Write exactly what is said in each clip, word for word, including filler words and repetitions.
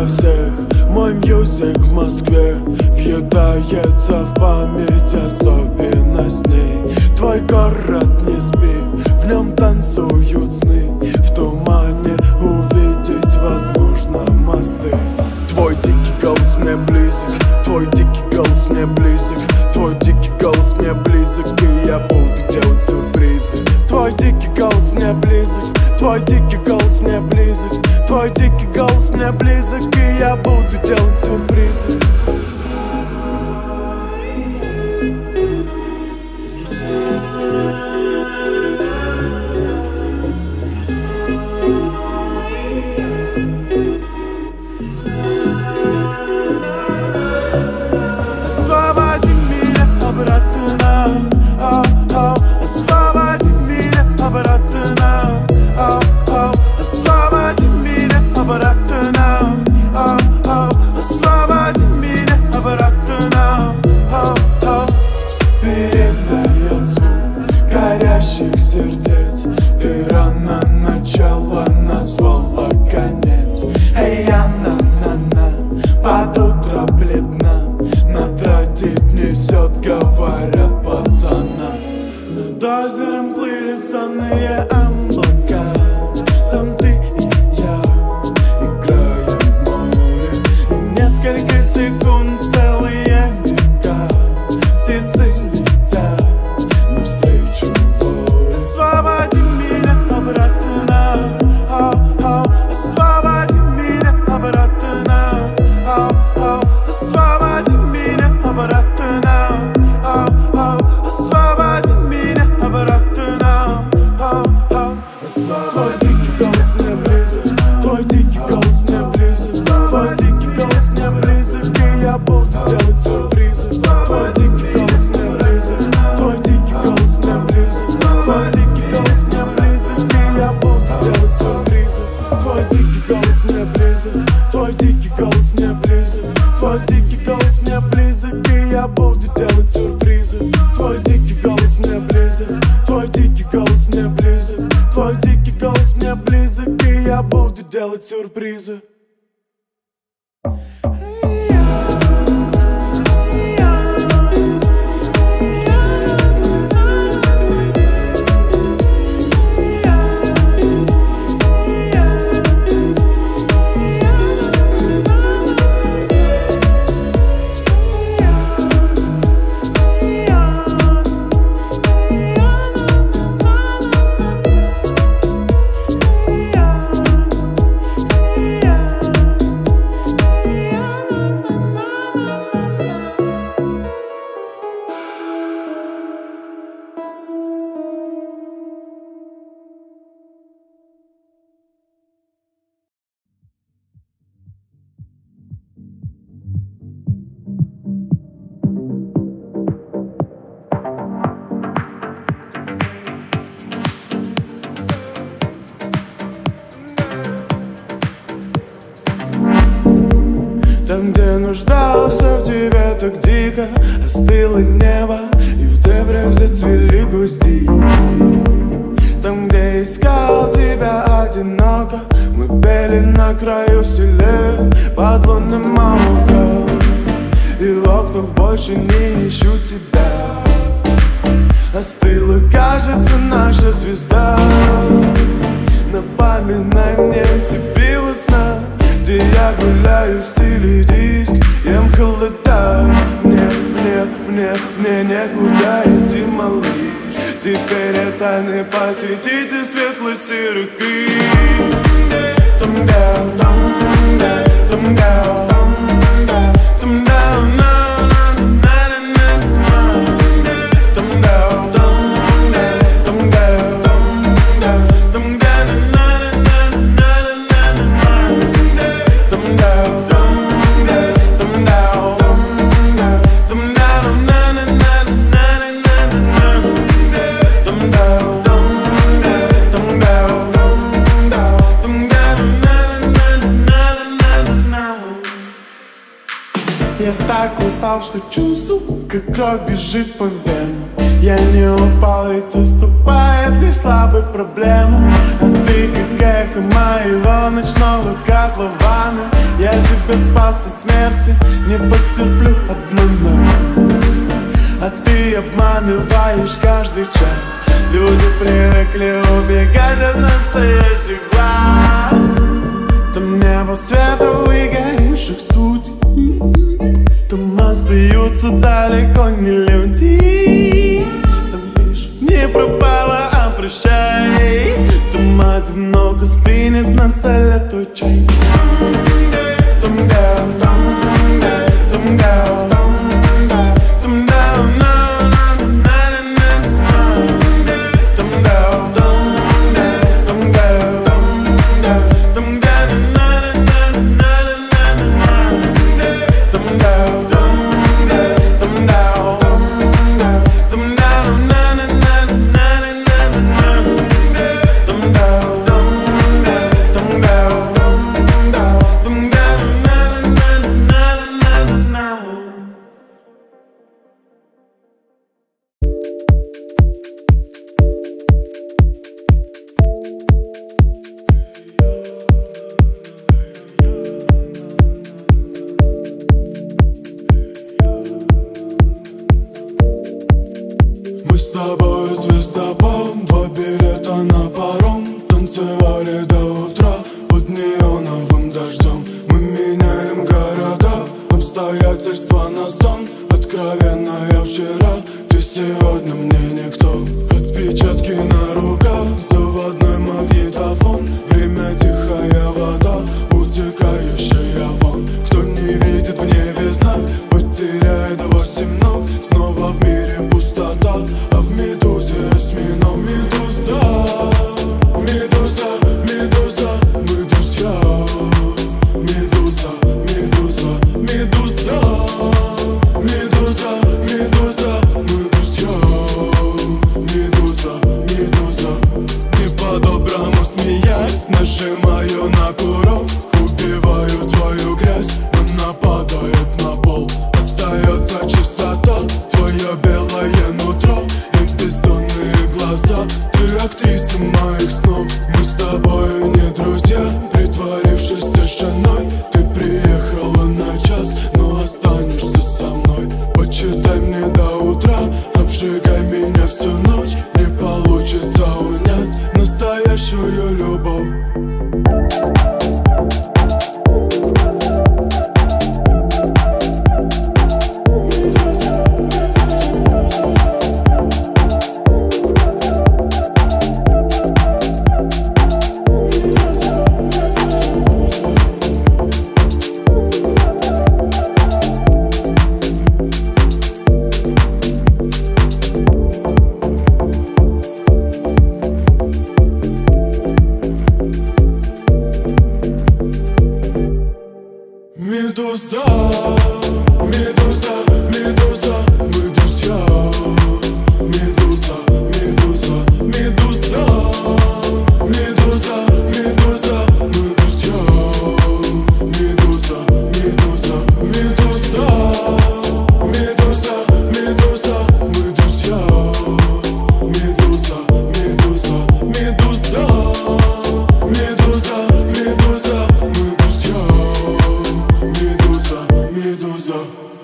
для всех. Мой мьюзик в Москве въедается в память, особенно с ней. Твой город не спит, в нем танцуют сны. В тумане увидеть возможно мосты. Твой дикий голос мне близок, твой дикий голос мне близок, твой дикий голос мне близок, и я буду делать сюрпризы. Твой дикий голос мне близок, твой дикий голос мне близок, твой дикий голос мне близок, и я буду делать сюрпризы. Сердец, ты рано начало назвала конец. Эй, я на-на-на, под утро бледна, над родит несет, говорят пацана. Над озером плыли сонные облака, там ты и я играем в море. И несколько секунд, целые века, птицы летят навстречу. Освободи меня обратно, oh, oh, освободи меня обратно, oh, oh, освободи меня обратно, oh, oh, освободи меня обратно, oh, oh. Твой дикий голос мне близок, твой дикий голос мне близок, твой дикий голос мне близок, и я буду делать сюрпризы. Твой дикий голос мне близок, твой дикий голос мне близок, твой дикий голос мне близок, и я буду делать сюрпризы. Твой дикий голос мне близок, твой дикий голос мне близок, твой дикий голос мне близок, и я буду делать сюрпризы. Твой дикий голос мне близок, твой дикий голос мне близок, твой дикий голос мне близок, и я буду делать сюрпризы. Там, где нуждался в тебе так дико, остыло небо, и в дебрях зацвели гвоздики. Там, где искал тебя одиноко, мы пели на краю селе под лунным оком, и в окнах больше не ищу тебя. Остыла, кажется, наша звезда. Напоминай мне себе во сна, где я гуляю в стиле диск, ем холода. Мне, мне, мне, мне некуда идти, малыш. Теперь я тайный посетитель светло-серых крик. Там гау, там гау, там гау, там гау, на на на на на. Там гау, там гау, там гау, там гау, на на на на на на. Там гау, там гау, там гау, там гау, на на на на на на. Там гау, там гау, там гау, там гау, на на на на на. Я так устал, что чувствую, как кровь бежит по венам. Я не упал, ведь уступает лишь лишь слабой проблемы. А ты как эхо моего ночного котлована. Я тебя спас от смерти, не потерплю обмана. А ты обманываешь каждый час. Люди привыкли убегать от настоящих глаз. Там небо цвета выгоревших судеб, там остаются далеко не люди. Там пишут: не пропала, а прощай. Там одиноко стынет на столе твой чай. Там гау, там гау, там гау, там гау, на на на на на на. Там гау, там гау, там гау, там гау, на на на на на на. Там гау, там гау, там гау, там гау, на на на на на на. Там гау, там гау, там гау, там гау, на на на на на на. Мы с тобой звездопад, два билета на паром. Танцевали до утра под неоновым дождем. Мы меняем города, обстоятельства на сон. Откровенно я вчера, ты сегодня мне никто. Отпечатки на руках, заводной магнитофон. Время тихая вода, утекающая вон. Кто не видит в небе знак, потеряет восемь ног. Снова в мире пустота, а в медузе осьминог. Медуза, медуза, медуза, мы друзья. Медуза, медуза, медуза, медуза, медуза, мы друзья. Медуза, медуза, не по-доброму смеясь, нажимаю на курок, убиваю твою грязь, она падает на пол. Остается чистота, твое белое нутро и бездонные глаза. Ты актриса моих снов, мы с тобой не друзья. Притворившись тишиной, ты приехала на час, но останешься со мной. Почитай мне до утра, обжигай меня всю ночь. Не получится унять настоящую любовь. Медуза, медуза, медуза, мы друзья. Медуза, медуза, медуза, медуза, медуза, мы друзья. Медуза, медуза, медуза, медуза, медуза, мы друзья. Медуза, медуза, медуза, медуза, медуза, мы друзья. Медуза, медуза.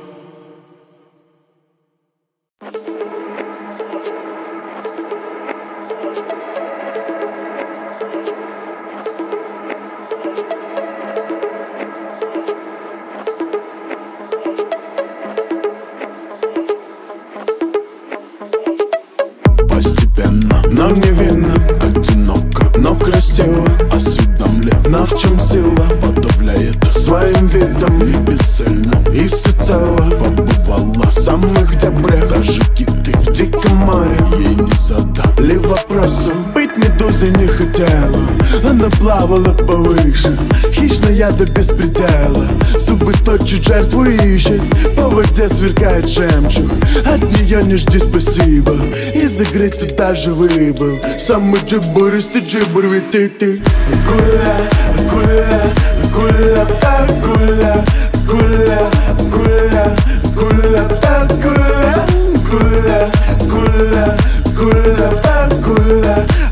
Постепенно, нам не видно, одиноко, но красиво, осведомленно, в чем сила подавляет своим видом и бесцельно, и всецело побывала в самых дебрях. Даже киты в диком море ей не задали вопросу. Быть медузой не хотела, она плавала повыше, хищная до беспредела. Зубы точит, жертву ищет, по воде сверкает жемчуг. От нее не жди спасибо, из игры ты даже выбыл. Самый джибуристый джибур, ведь ты ты. Акуля, акуля, акуля, акуля, акуля, акуля, акуля, акуля, акуля, акуля, акуля, акуля,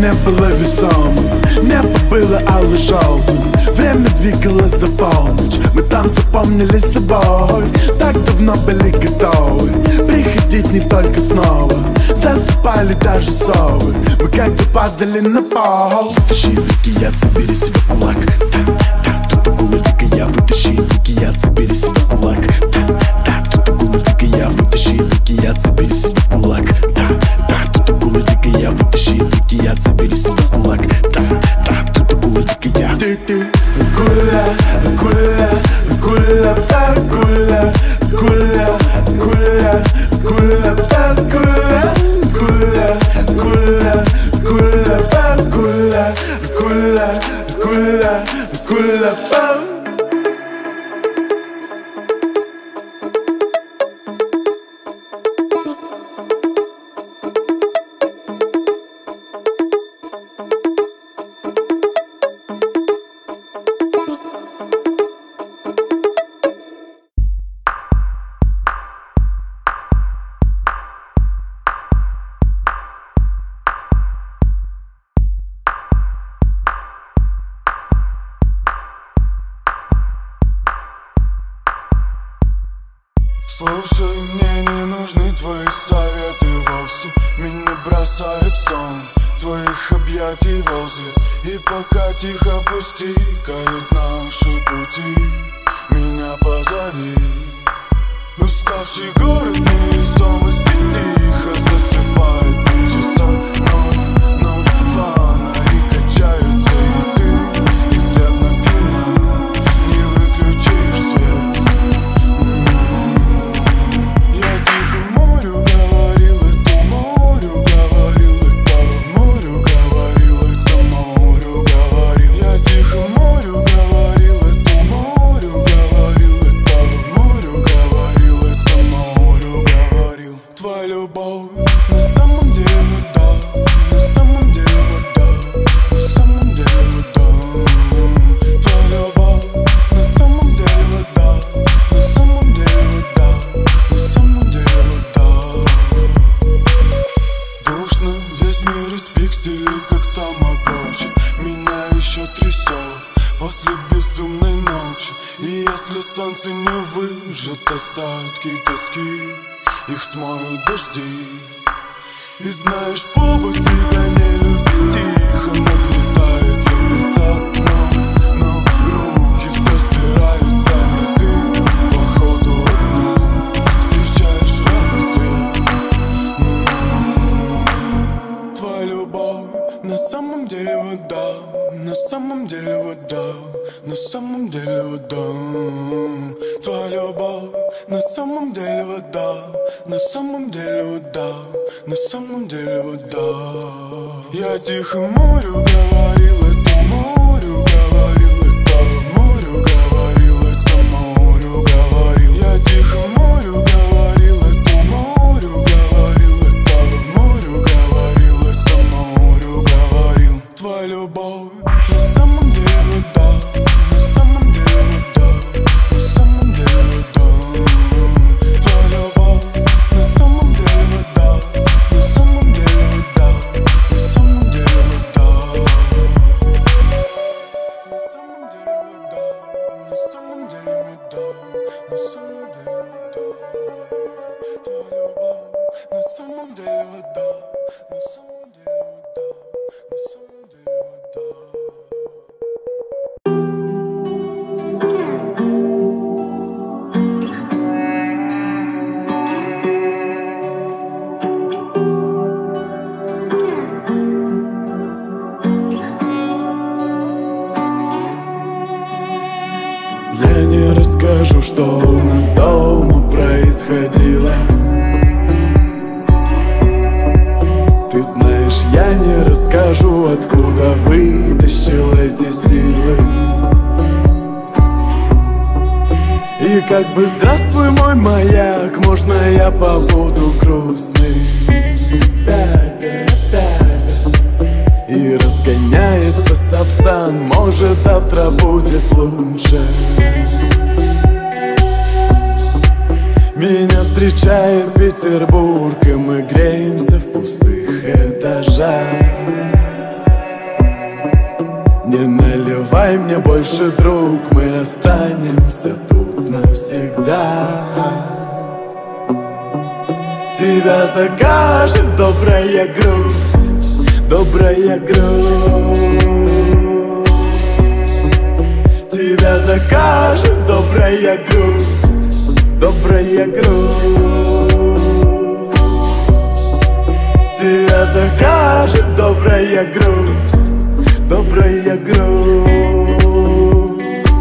не было весомым, небо было алло-желтым, время двигалось за полночь, мы там запомнили собой. Так давно были готовы приходить не только снова. Засыпали даже совы, мы как-то падали на пол. Вытащи из реки яд, собери себя в кулак. Так, тут акула дикая, вытащи из реки яд, собери себя в кулак. Так, тут акула дикая, вытащи из реки яд, собери себя в кулак. Так, тут акула дикая, вытащи из реки яд, собери себя в кулак. Так, тут акула дикая. Ты, ты, акула, акула, акула, акула, акула, акула, акула, акула. Кула, кула, кула, кула, кула, кула, кула, кула. Слушай, мне не нужны твои советы вовсе. Меня бросает сон твоих объятий возле. И пока тихо пустикают наши пути, меня позови. Уставший город невесомости тихо засыпает на часах. Ноль, ноль, фонари качаются, и ты изрядно пьяна, не выключишь свет. Солнце не выжжет остатки тоски, их смоют дожди. И знаешь, повод тебя не любить тихо нагнетает. Я писал, но, но руки все стирают сами. Ты, походу, одна встречаешь рассвет. М-м-м. Твоя любовь на самом деле вода, на самом деле вода, на самом деле вода. Твоя любовь на самом деле вода, на самом деле вода, на самом деле вода. Я тихо морю говорил, это морю говорил, это морю говорил, это морю говорил. Я тихо морю говорил, это морю говорил, это морю говорил, это морю говорил. Твоя любовь на самом деле вода, на самом деле вода, на самом деле вода. Твоя любовь на самом деле вода, на самом деле вода, на самом деле вода. На самом деле вода, на самом деле вода, на самом деле вода. Твоя любовь на самом деле вода, на самом деле вода, на самом деле вода. Я не расскажу, что у нас дома происходило. Ты знаешь, я не расскажу, откуда вытащил эти силы. И как бы здравствуй, мой маяк, можно я побуду грустный? И разгоняется Сапсан, может завтра будет лучше. Меня встречает Петербург, и мы греемся в пустых этажах. Не наливай мне больше, друг, мы останемся тут навсегда. Тебя закажет добрая грусть, добрая грусть. Тебя закажет добрая грусть, добрая грусть. Тебя закажет добрая грусть, добрая грусть.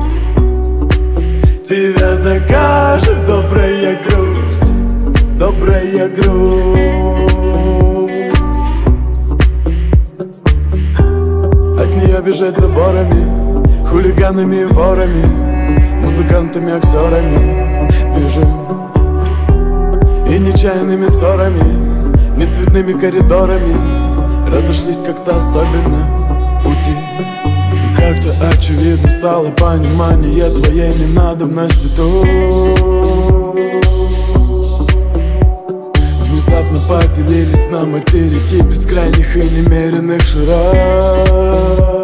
Тебя закажет добрая грусть, добрая грусть. От нее бежать заборами, хулиганами и ворами, музыкантами, актерами бежим. И нечаянными ссорами, не цветными коридорами разошлись как-то особенно пути. И как-то очевидно стало понимание твоей ненадобности тут. Внезапно поделились на материки бескрайних и немеренных широт.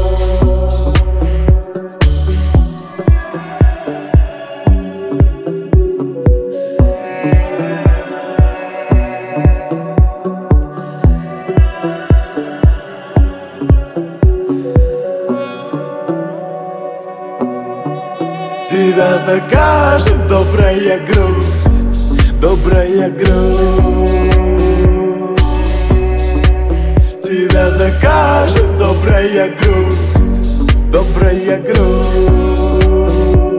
Тебя закажет добрая грусть, добрая грусть. Тебя закажет добрая грусть, добрая грусть.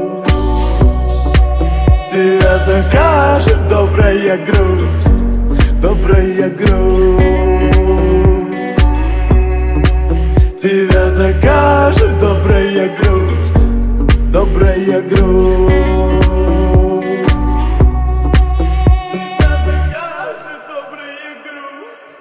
Тебя закажет добрая грусть, добрая грусть. Тебя закажет добрая грусть, добрая грусть. Тебя закажет добрая грусть.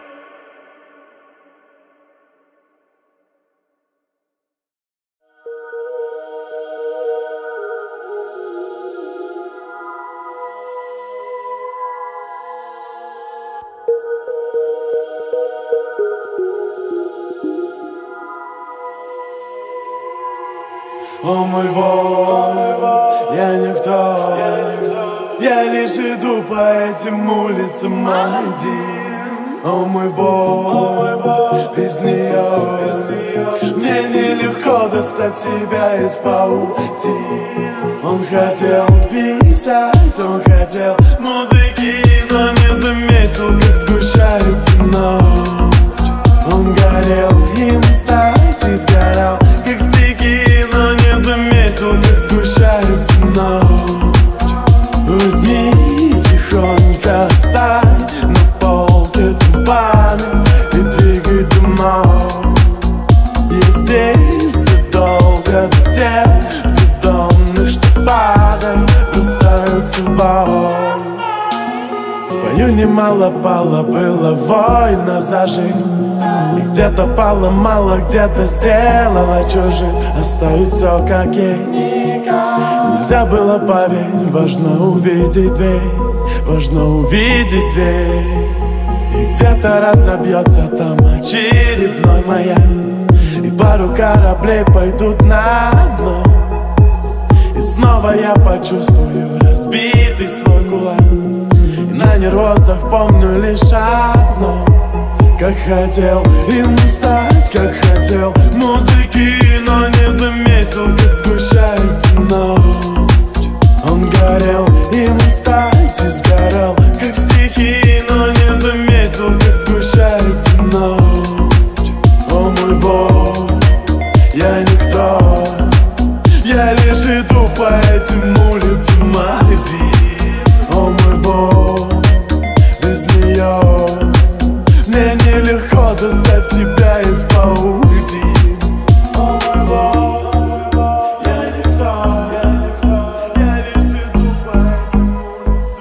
О мой Бог, я никто, я лишь иду по этим улицам один. О мой Бог, без нее мне нелегко достать себя из паутин. Он хотел писать, он хотел музыки, но не заметил, как сгущается ночь. Он горел им стать и сгорал, как стихи, но не заметил, как сгущается ночь. Возьми тихонько, стань на пол эту память и двигай домой. Я здесь задолго до тех бездомных, что падают, бросаются в боль. В бою немало пало, было воинов за жизнь. И где-то пало мало, где-то сделала чужим. Оставить все как есть нельзя было, поверь. Важно увидеть дверь, важно увидеть дверь. И где-то разобьется там очередной маяк, и пару кораблей пойдут на дно. И снова я почувствую разбитый свой кулак, и на нервозах помню лишь одно: как хотел им стать, как хотел музыки, но не заметил, как сгущается ночь. Он горел им стать и сгорал, как стихи, но не заметил, как сгущается ночь. О мой Бог, я никто, я лишь иду по этим улицам один. О мой Бог, без нее мне нелегко достать себя из паутин. О мой Бог, я никто, я никто, я лишь иду по этим улицам.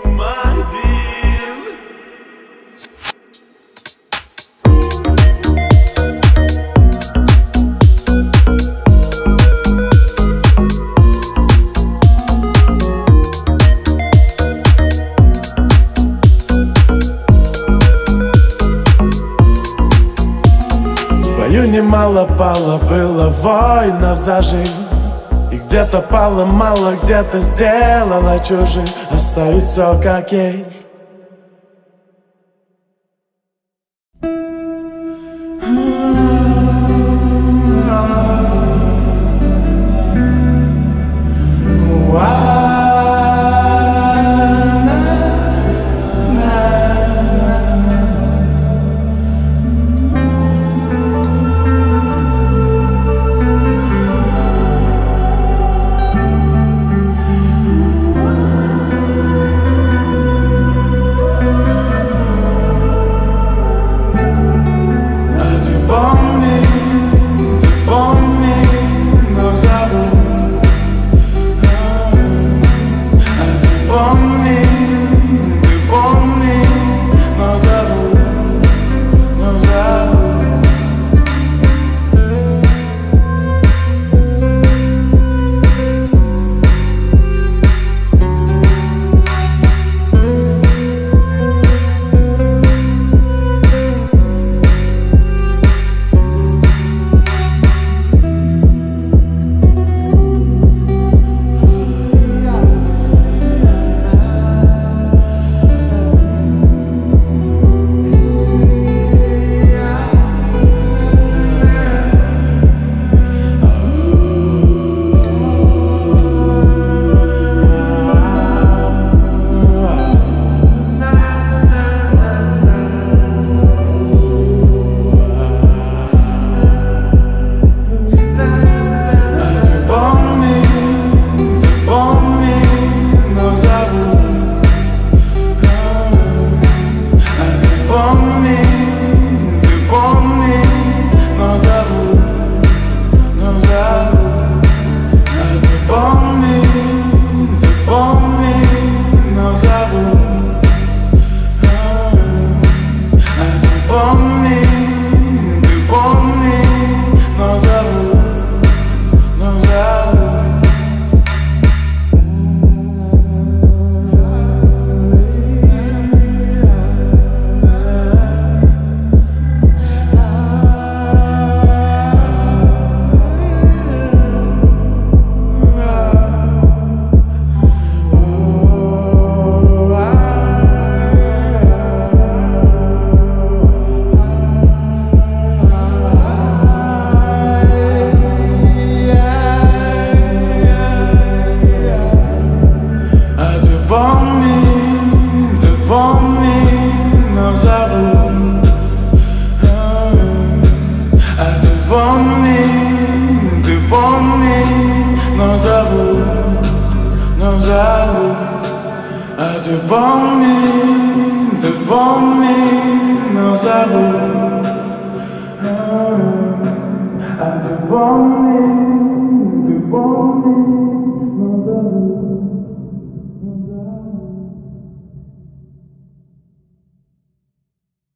немало пало, было воинов за жизнь. И где-то пало мало, где-то сделала чужим. Оставить все как есть. А ты помни, ты помни.